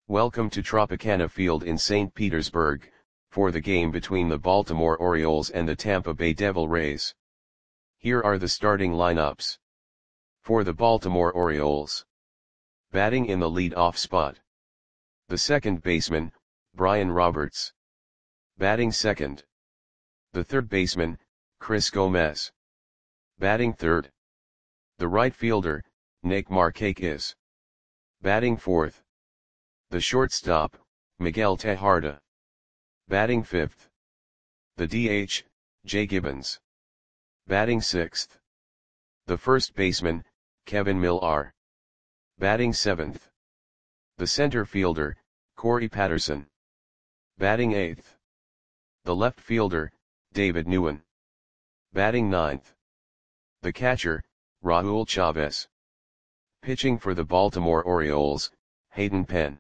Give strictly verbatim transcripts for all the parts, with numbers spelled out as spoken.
Welcome to Tropicana Field in Saint Petersburg, for the game between the Baltimore Orioles and the Tampa Bay Devil Rays. Here are the starting lineups. For the Baltimore Orioles. Batting in the lead-off spot. The second baseman, Brian Roberts. Batting second. The third baseman, Chris Gomez. Batting third. The right fielder, Nick Markakis. Batting fourth. The shortstop, Miguel Tejada. Batting fifth. The D H, Jay Gibbons. Batting sixth. The first baseman, Kevin Millar. Batting seventh. The center fielder, Corey Patterson. Batting eighth. The left fielder, David Nguyen. Batting ninth. The catcher, Raul Chavez. Pitching for the Baltimore Orioles, Hayden Penn.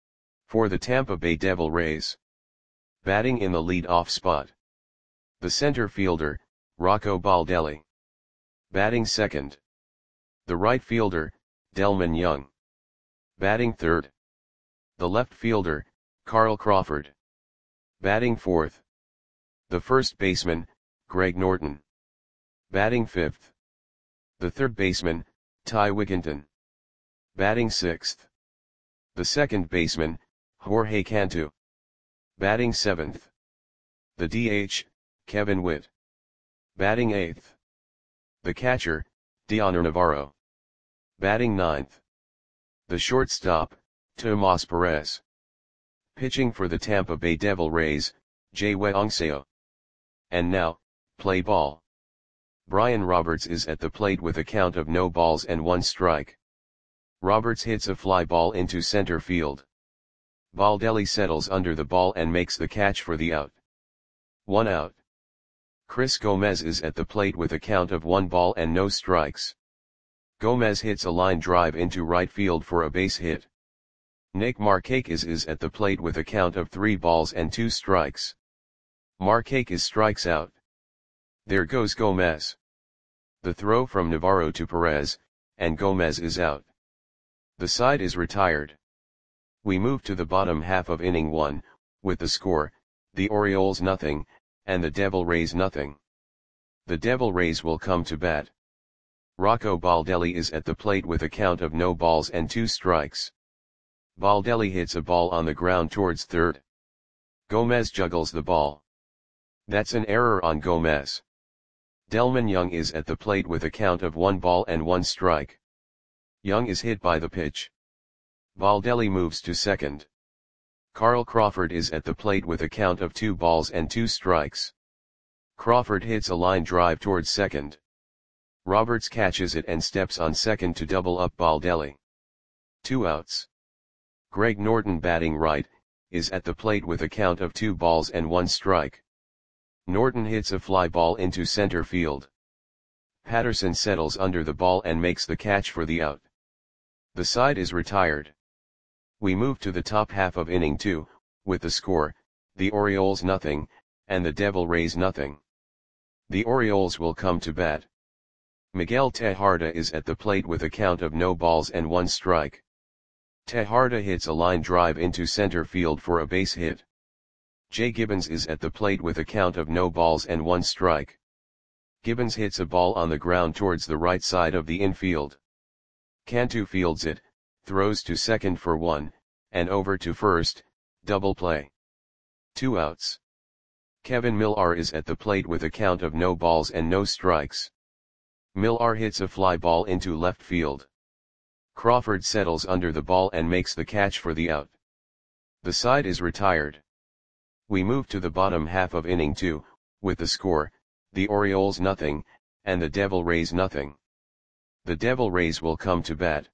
For the Tampa Bay Devil Rays. Batting in the lead-off spot. The center fielder, Rocco Baldelli. Batting second. The right fielder, Delmon Young. Batting third. The left fielder, Carl Crawford. Batting fourth. The first baseman, Greg Norton. Batting fifth. The third baseman, Ty Wigginton. Batting sixth. The second baseman, Jorge Cantu. Batting seventh. The D H, Kevin Witt. Batting eighth. The catcher, Dioner Navarro. Batting ninth. The shortstop, Tomas Perez. Pitching for the Tampa Bay Devil Rays, Jay Weongseo. And now, play ball. Brian Roberts is at the plate with a count of no balls and one strike. Roberts hits a fly ball into center field. Baldelli settles under the ball and makes the catch for the out. One out. Chris Gomez is at the plate with a count of one ball and no strikes. Gomez hits a line drive into right field for a base hit. Nick Markakis is at the plate with a count of three balls and two strikes. Markakis strikes out. There goes Gomez. The throw from Navarro to Perez, and Gomez is out. The side is retired. We move to the bottom half of inning one, with the score, the Orioles nothing, and the Devil Rays nothing. The Devil Rays will come to bat. Rocco Baldelli is at the plate with a count of no balls and two strikes. Baldelli hits a ball on the ground towards third. Gomez juggles the ball. That's an error on Gomez. Delmon Young is at the plate with a count of one ball and one strike. Young is hit by the pitch. Baldelli moves to second. Carl Crawford is at the plate with a count of two balls and two strikes. Crawford hits a line drive towards second. Roberts catches it and steps on second to double up Baldelli. Two outs. Greg Norton, batting right, is at the plate with a count of two balls and one strike. Norton hits a fly ball into center field. Patterson settles under the ball and makes the catch for the out. The side is retired. We move to the top half of inning two, with the score, the Orioles nothing, and the Devil Rays nothing. The Orioles will come to bat. Miguel Tejada is at the plate with a count of no balls and one strike. Tejada hits a line drive into center field for a base hit. Jay Gibbons is at the plate with a count of no balls and one strike. Gibbons hits a ball on the ground towards the right side of the infield. Cantu fields it, throws to second for one, and over to first, double play. Two outs. Kevin Millar is at the plate with a count of no balls and no strikes. Millar hits a fly ball into left field. Crawford settles under the ball and makes the catch for the out. The side is retired. We move to the bottom half of inning two, with the score, the Orioles nothing, and the Devil Rays nothing. The Devil Rays will come to bat.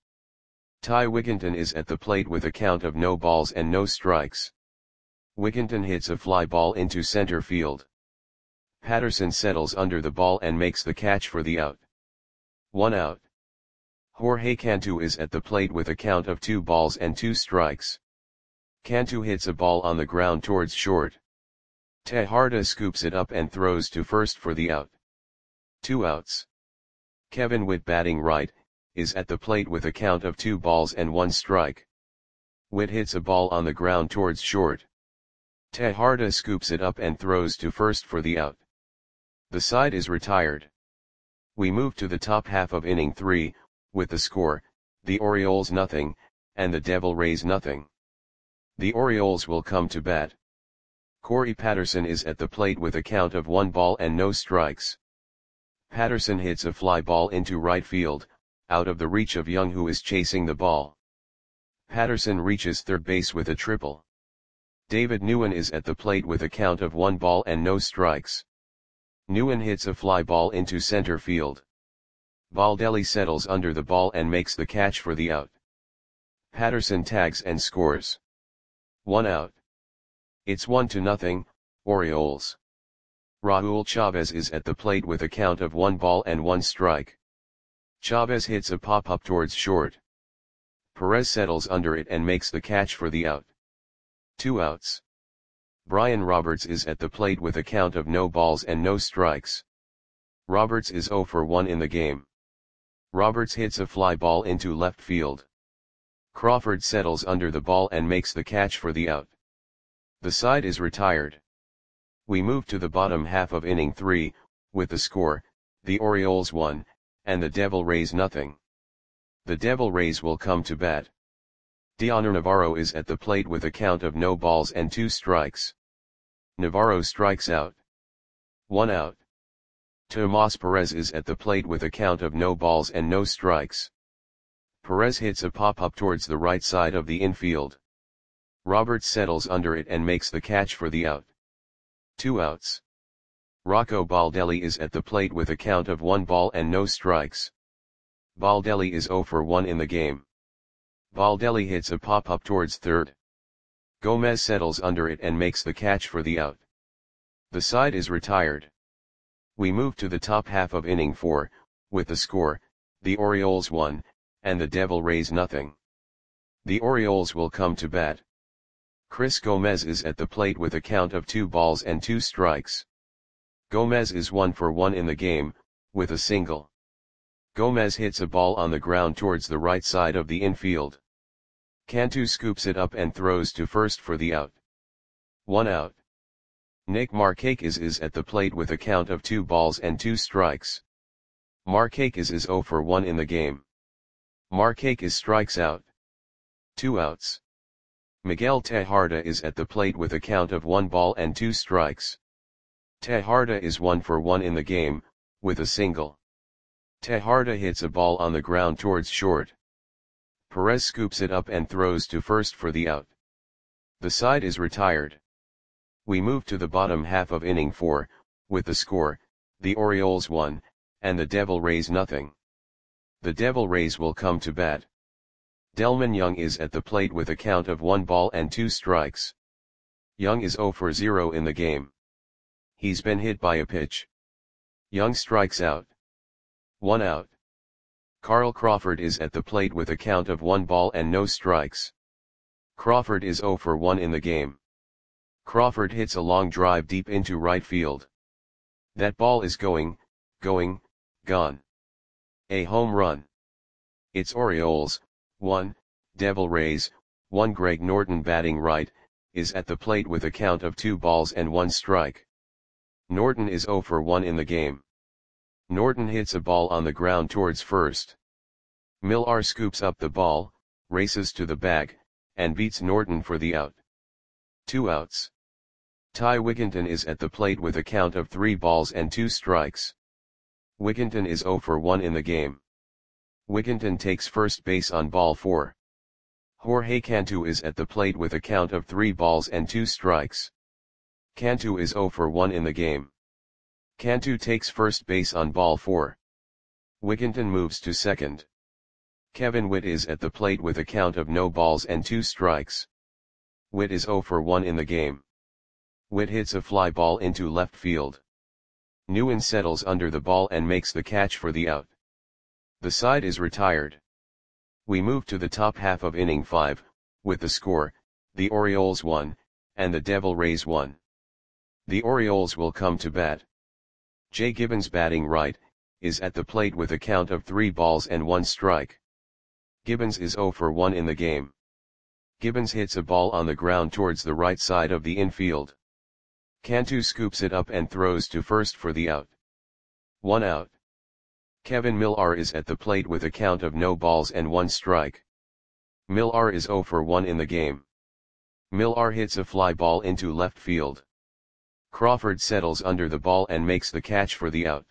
Ty Wigginton is at the plate with a count of no balls and no strikes. Wigginton hits a fly ball into center field. Patterson settles under the ball and makes the catch for the out. One out. Jorge Cantu is at the plate with a count of two balls and two strikes. Cantu hits a ball on the ground towards short. Tejada scoops it up and throws to first for the out. Two outs. Kevin Witt, batting right, is at the plate with a count of two balls and one strike. Witt hits a ball on the ground towards short. Tejada scoops it up and throws to first for the out. The side is retired. We move to the top half of inning three, with the score, the Orioles nothing, and the Devil Rays nothing. The Orioles will come to bat. Corey Patterson is at the plate with a count of one ball and no strikes. Patterson hits a fly ball into right field, out of the reach of Young, who is chasing the ball. Patterson reaches third base with a triple. David Nguyen is at the plate with a count of one ball and no strikes. Nguyen hits a fly ball into center field. Baldelli settles under the ball and makes the catch for the out. Patterson tags and scores. One out. It's one to nothing, Orioles. Raul Chavez is at the plate with a count of one ball and one strike. Chavez hits a pop-up towards short. Perez settles under it and makes the catch for the out. Two outs. Brian Roberts is at the plate with a count of no balls and no strikes. Roberts is oh for one in the game. Roberts hits a fly ball into left field. Crawford settles under the ball and makes the catch for the out. The side is retired. We move to the bottom half of inning three, with the score, the Orioles one, and the Devil Rays nothing. The Devil Rays will come to bat. Dioner Navarro is at the plate with a count of no balls and two strikes. Navarro strikes out. One out. Tomas Perez is at the plate with a count of no balls and no strikes. Perez hits a pop-up towards the right side of the infield. Roberts settles under it and makes the catch for the out. Two outs. Rocco Baldelli is at the plate with a count of one ball and no strikes. Baldelli is oh for one in the game. Baldelli hits a pop-up towards third. Gomez settles under it and makes the catch for the out. The side is retired. We move to the top half of inning four, with the score, the Orioles one, and the Devil Rays nothing. The Orioles will come to bat. Chris Gomez is at the plate with a count of two balls and two strikes. Gomez is one for one in the game, with a single. Gomez hits a ball on the ground towards the right side of the infield. Cantu scoops it up and throws to first for the out. One out. Nick Markakis is at the plate with a count of two balls and two strikes. Markakis is oh for one in the game. Markakis strikes out. Two outs. Miguel Tejada is at the plate with a count of one ball and two strikes. Tejada is one for one in the game, with a single. Tejada hits a ball on the ground towards short. Perez scoops it up and throws to first for the out. The side is retired. We move to the bottom half of inning four, with the score, the Orioles one, and the Devil Rays nothing. The Devil Rays will come to bat. Delmon Young is at the plate with a count of one ball and two strikes. Young is oh for zero in the game. He's been hit by a pitch. Young strikes out. One out. Carl Crawford is at the plate with a count of one ball and no strikes. Crawford is oh for one in the game. Crawford hits a long drive deep into right field. That ball is going, going, gone. A home run. It's Orioles, one, Devil Rays, one. Greg Norton, batting right, is at the plate with a count of two balls and one strike. Norton is oh for one in the game. Norton hits a ball on the ground towards first. Millar scoops up the ball, races to the bag, and beats Norton for the out. Two outs. Ty Wigginton is at the plate with a count of three balls and two strikes. Wigginton is oh for one in the game. Wigginton takes first base on ball four. Jorge Cantu is at the plate with a count of three balls and two strikes. Cantu is oh for one in the game. Cantu takes first base on ball four. Wigginton moves to second. Kevin Witt is at the plate with a count of no balls and two strikes. Witt is oh for one in the game. Witt hits a fly ball into left field. Nguyen settles under the ball and makes the catch for the out. The side is retired. We move to the top half of inning five, with the score, the Orioles one, and the Devil Rays one. The Orioles will come to bat. Jay Gibbons, batting right, is at the plate with a count of three balls and one strike. Gibbons is oh for one in the game. Gibbons hits a ball on the ground towards the right side of the infield. Cantu scoops it up and throws to first for the out. One out. Kevin Millar is at the plate with a count of no balls and one strike. Millar is zero for one in the game. Millar hits a fly ball into left field. Crawford settles under the ball and makes the catch for the out.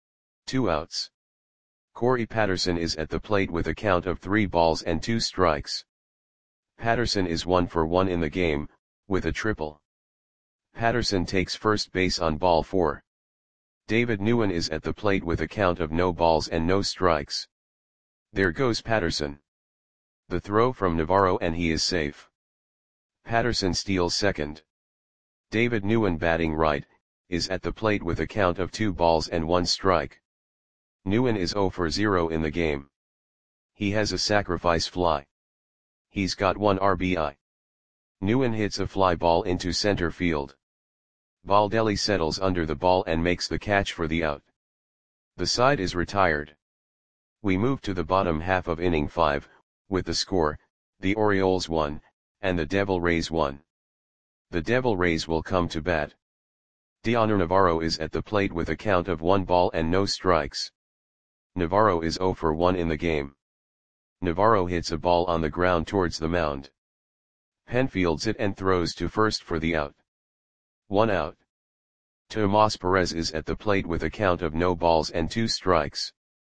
Two outs. Corey Patterson is at the plate with a count of three balls and two strikes. Patterson is one for one in the game, with a triple. Patterson takes first base on ball four. David Nguyen is at the plate with a count of no balls and no strikes. There goes Patterson. The throw from Navarro and he is safe. Patterson steals second. David Nguyen, batting right, is at the plate with a count of two balls and one strike. Nguyen is zero for zero in the game. He has a sacrifice fly. He's got one R B I. Nguyen hits a fly ball into center field. Baldelli settles under the ball and makes the catch for the out. The side is retired. We move to the bottom half of inning five, with the score, the Orioles one, and the Devil Rays one. The Devil Rays will come to bat. Dioner Navarro is at the plate with a count of one ball and no strikes. Navarro is zero for one in the game. Navarro hits a ball on the ground towards the mound. Penn fields it and throws to first for the out. One out. Tomas Perez is at the plate with a count of no balls and two strikes.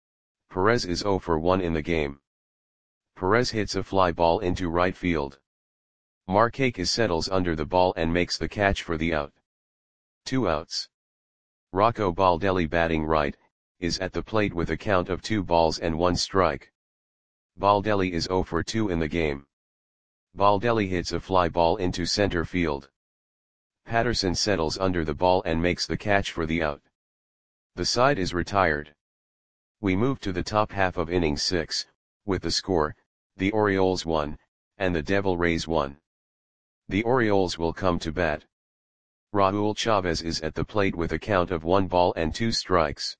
Perez is zero for one in the game. Perez hits a fly ball into right field. Markakis settles under the ball and makes the catch for the out. Two outs. Rocco Baldelli, batting right, is at the plate with a count of two balls and one strike. Baldelli is zero for two in the game. Baldelli hits a fly ball into center field. Patterson settles under the ball and makes the catch for the out. The side is retired. We move to the top half of inning six, with the score, the Orioles one, and the Devil Rays one. The Orioles will come to bat. Raul Chavez is at the plate with a count of one ball and two strikes.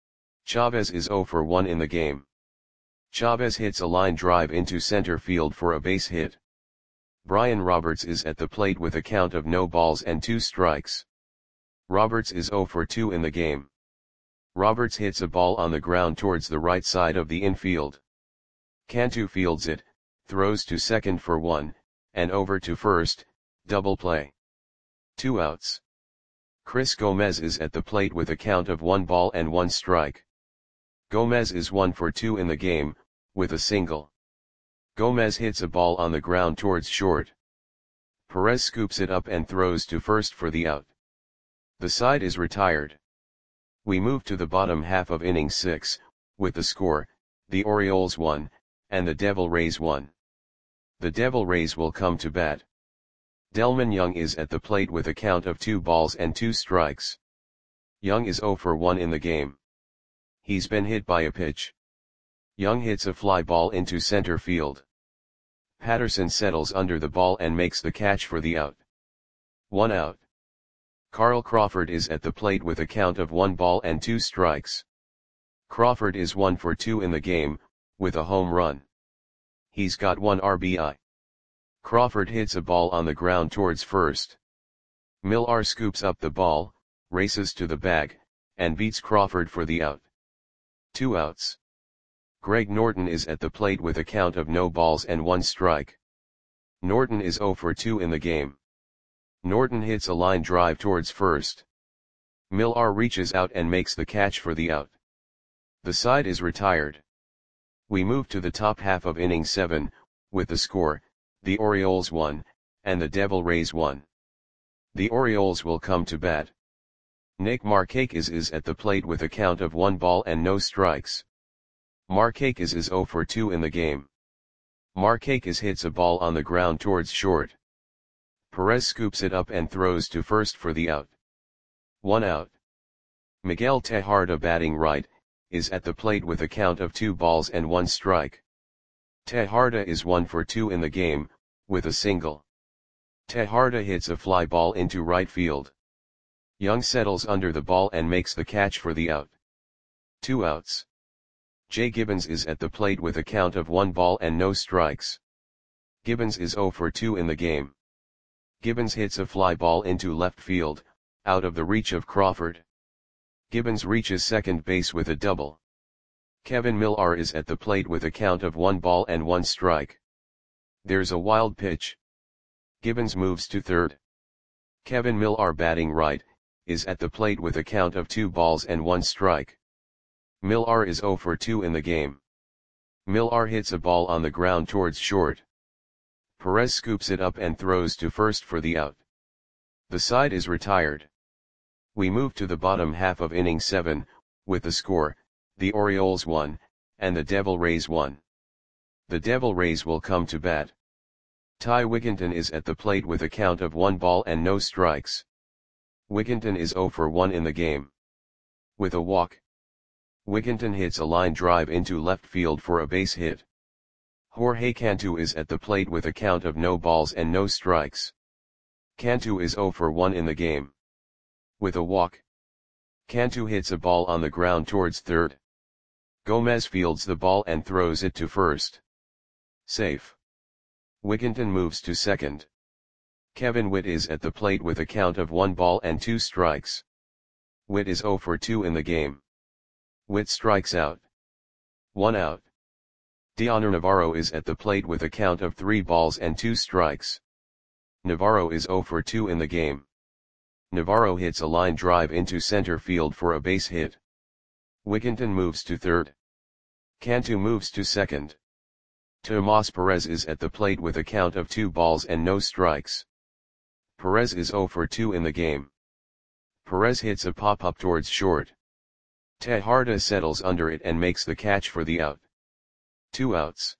Chavez is zero for one in the game. Chavez hits a line drive into center field for a base hit. Brian Roberts is at the plate with a count of no balls and two strikes. Roberts is zero for two in the game. Roberts hits a ball on the ground towards the right side of the infield. Cantu fields it, throws to second for one, and over to first, double play. Two outs. Chris Gomez is at the plate with a count of one ball and one strike. Gomez is one for two in the game, with a single. Gomez hits a ball on the ground towards short. Perez scoops it up and throws to first for the out. The side is retired. We move to the bottom half of inning six, with the score, the Orioles one, and the Devil Rays one. The Devil Rays will come to bat. Delmon Young is at the plate with a count of two balls and two strikes. Young is zero for one in the game. He's been hit by a pitch. Young hits a fly ball into center field. Patterson settles under the ball and makes the catch for the out. One out. Carl Crawford is at the plate with a count of one ball and two strikes. Crawford is one for two in the game, with a home run. He's got one R B I. Crawford hits a ball on the ground towards first. Millar scoops up the ball, races to the bag, and beats Crawford for the out. Two outs. Greg Norton is at the plate with a count of no balls and one strike. Norton is zero for two in the game. Norton hits a line drive towards first. Millar reaches out and makes the catch for the out. The side is retired. We move to the top half of inning seven, with the score, the Orioles one, and the Devil Rays one. The Orioles will come to bat. Nick Markakis is at the plate with a count of one ball and no strikes. Markakis is zero for two in the game. Markakis hits a ball on the ground towards short. Perez scoops it up and throws to first for the out. One out. Miguel Tejada, batting right, is at the plate with a count of two balls and one strike. Tejada is one for two in the game, with a single. Tejada hits a fly ball into right field. Young settles under the ball and makes the catch for the out. Two outs. Jay Gibbons is at the plate with a count of one ball and no strikes. Gibbons is zero for two in the game. Gibbons hits a fly ball into left field, out of the reach of Crawford. Gibbons reaches second base with a double. Kevin Millar is at the plate with a count of one ball and one strike. There's a wild pitch. Gibbons moves to third. Kevin Millar, batting right, is at the plate with a count of two balls and one strike. Millar is zero for two in the game. Millar hits a ball on the ground towards short. Perez scoops it up and throws to first for the out. The side is retired. We move to the bottom half of inning seven, with the score, the Orioles one, and the Devil Rays one. The Devil Rays will come to bat. Ty Wigginton is at the plate with a count of one ball and no strikes. Wigginton is zero for one in the game. With a walk, Wigginton hits a line drive into left field for a base hit. Jorge Cantu is at the plate with a count of no balls and no strikes. Cantu is zero for one in the game. With a walk, Cantu hits a ball on the ground towards third. Gomez fields the ball and throws it to first. Safe. Wigginton moves to second. Kevin Witt is at the plate with a count of one ball and two strikes. Witt is zero for two in the game. Witt strikes out. One out. Dioner Navarro is at the plate with a count of three balls and two strikes. Navarro is zero for two in the game. Navarro hits a line drive into center field for a base hit. Wigginton moves to third. Cantu moves to second. Tomas Perez is at the plate with a count of two balls and no strikes. Perez is zero for two in the game. Perez hits a pop-up towards short. Tejada settles under it and makes the catch for the out. Two outs.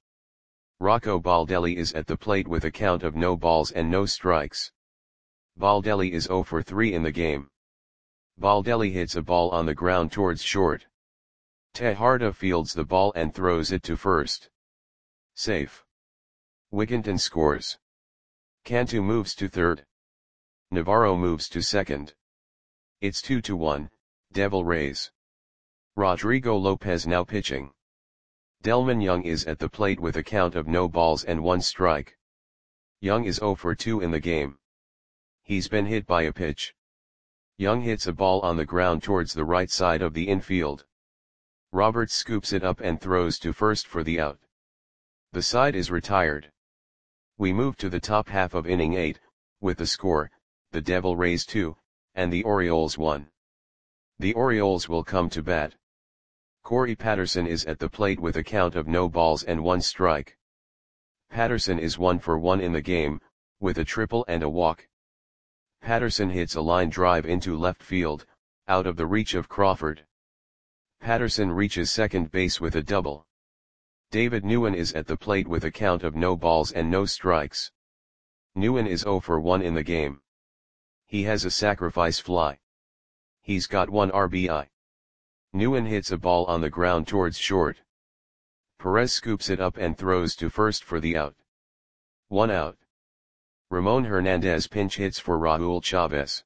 Rocco Baldelli is at the plate with a count of no balls and no strikes. Baldelli is zero for three in the game. Baldelli hits a ball on the ground towards short. Tejada fields the ball and throws it to first. Safe. Wigginton scores. Cantu moves to third. Navarro moves to second. It's two to one, Devil Rays. Rodrigo Lopez now pitching. Delman Young is at the plate with a count of no balls and one strike. Young is zero for two in the game. He's been hit by a pitch. Young hits a ball on the ground towards the right side of the infield. Roberts scoops it up and throws to first for the out. The side is retired. We move to the top half of inning eight, with the score, the Devil Rays two, and the Orioles one. The Orioles will come to bat. Corey Patterson is at the plate with a count of no balls and one strike. Patterson is one for one in the game, with a triple and a walk. Patterson hits a line drive into left field, out of the reach of Crawford. Patterson reaches second base with a double. David Nguyen is at the plate with a count of no balls and no strikes. Nguyen is zero for one in the game. He has a sacrifice fly. He's got one R B I. Nguyen hits a ball on the ground towards short. Perez scoops it up and throws to first for the out. One out. Ramon Hernandez pinch hits for Raul Chavez.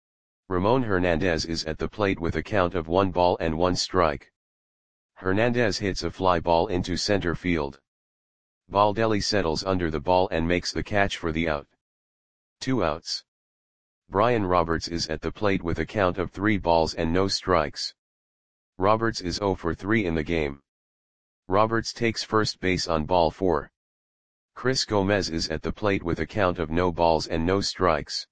Ramon Hernandez is at the plate with a count of one ball and one strike. Hernandez hits a fly ball into center field. Baldelli settles under the ball and makes the catch for the out. Two outs. Brian Roberts is at the plate with a count of three balls and no strikes. Roberts is zero for three in the game. Roberts takes first base on ball four. Chris Gomez is at the plate with a count of no balls and no strikes.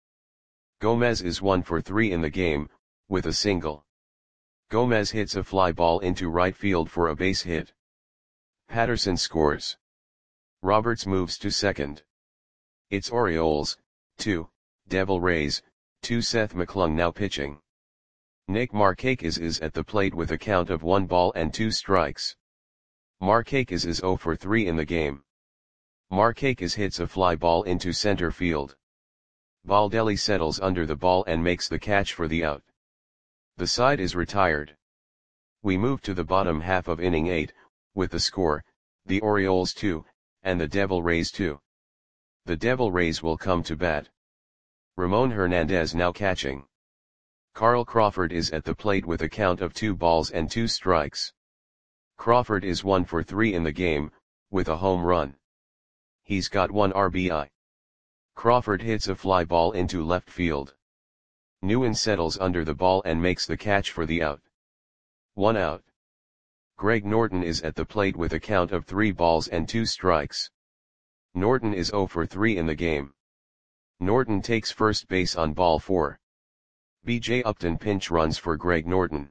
Gomez is one for three in the game, with a single. Gomez hits a fly ball into right field for a base hit. Patterson scores. Roberts moves to second. It's Orioles, two, Devil Rays, two. Seth McClung now pitching. Nick Markakis is at the plate with a count of one ball and two strikes. Markakis is zero for three in the game. Markakis hits a fly ball into center field. Baldelli settles under the ball and makes the catch for the out. The side is retired. We move to the bottom half of inning eight, with the score, the Orioles two, and the Devil Rays two. The Devil Rays will come to bat. Ramon Hernandez now catching. Carl Crawford is at the plate with a count of two balls and two strikes. Crawford is one for three in the game, with a home run. he's got one R B I. Crawford hits a fly ball into left field. Nguyen settles under the ball and makes the catch for the out. One out. Greg Norton is at the plate with a count of three balls and two strikes. Norton is zero for three in the game. Norton takes first base on ball four. B J Upton pinch runs for Greg Norton.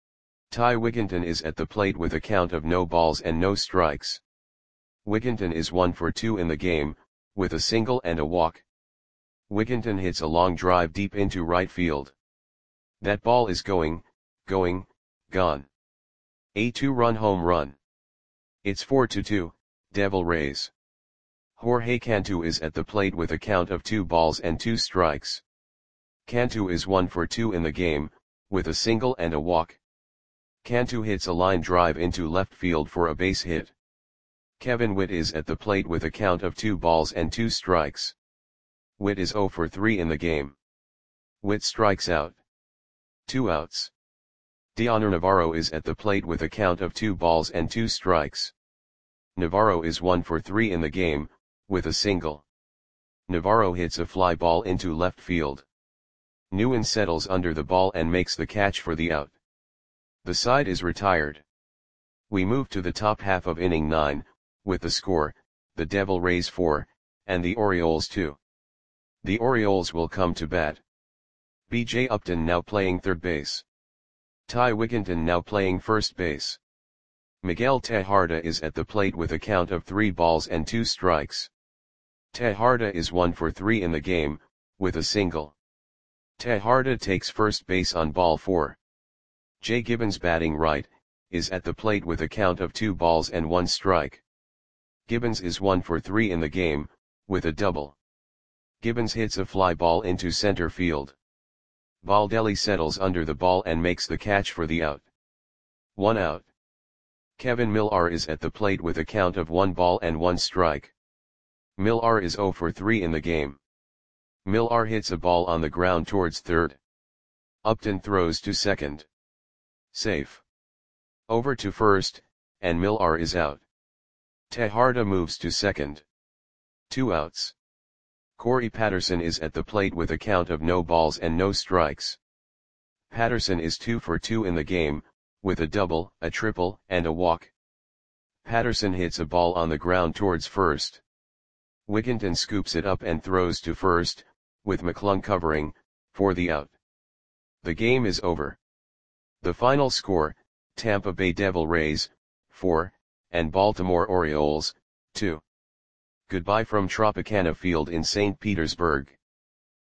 Ty Wigginton is at the plate with a count of no balls and no strikes. Wigginton is one for two in the game, with a single and a walk. Wigginton hits a long drive deep into right field. That ball is going, going, gone. A two-run home run. It's four to two, Devil Rays. Jorge Cantu is at the plate with a count of two balls and two strikes. Cantu is one for two in the game, with a single and a walk. Cantu hits a line drive into left field for a base hit. Kevin Witt is at the plate with a count of two balls and two strikes. Witt is zero for three in the game. Witt strikes out. Two outs. Dioner Navarro is at the plate with a count of two balls and two strikes. Navarro is one for three in the game, with a single. Navarro hits a fly ball into left field. Nguyen settles under the ball and makes the catch for the out. The side is retired. We move to the top half of inning nine, with the score, the Devil Rays four, and the Orioles two. The Orioles will come to bat. B J Upton now playing third base. Ty Wigginton now playing first base. Miguel Tejada is at the plate with a count of three balls and two strikes. Tejada is one for three in the game, with a single. Tejada takes first base on ball four. Jay Gibbons batting right, is at the plate with a count of two balls and one strike. Gibbons is one for three in the game, with a double. Gibbons hits a fly ball into center field. Baldelli settles under the ball and makes the catch for the out. One out. Kevin Millar is at the plate with a count of one ball and one strike. Millar is zero for three in the game. Millar hits a ball on the ground towards third. Upton throws to second. Safe. Over to first, and Millar is out. Tejada moves to second. Two outs. Corey Patterson is at the plate with a count of no balls and no strikes. Patterson is two for two in the game, with a double, a triple, and a walk. Patterson hits a ball on the ground towards first. Wigginton scoops it up and throws to first, with McClung covering, for the out. The game is over. The final score, Tampa Bay Devil Rays, four, and Baltimore Orioles, two. Goodbye from Tropicana Field in Saint Petersburg.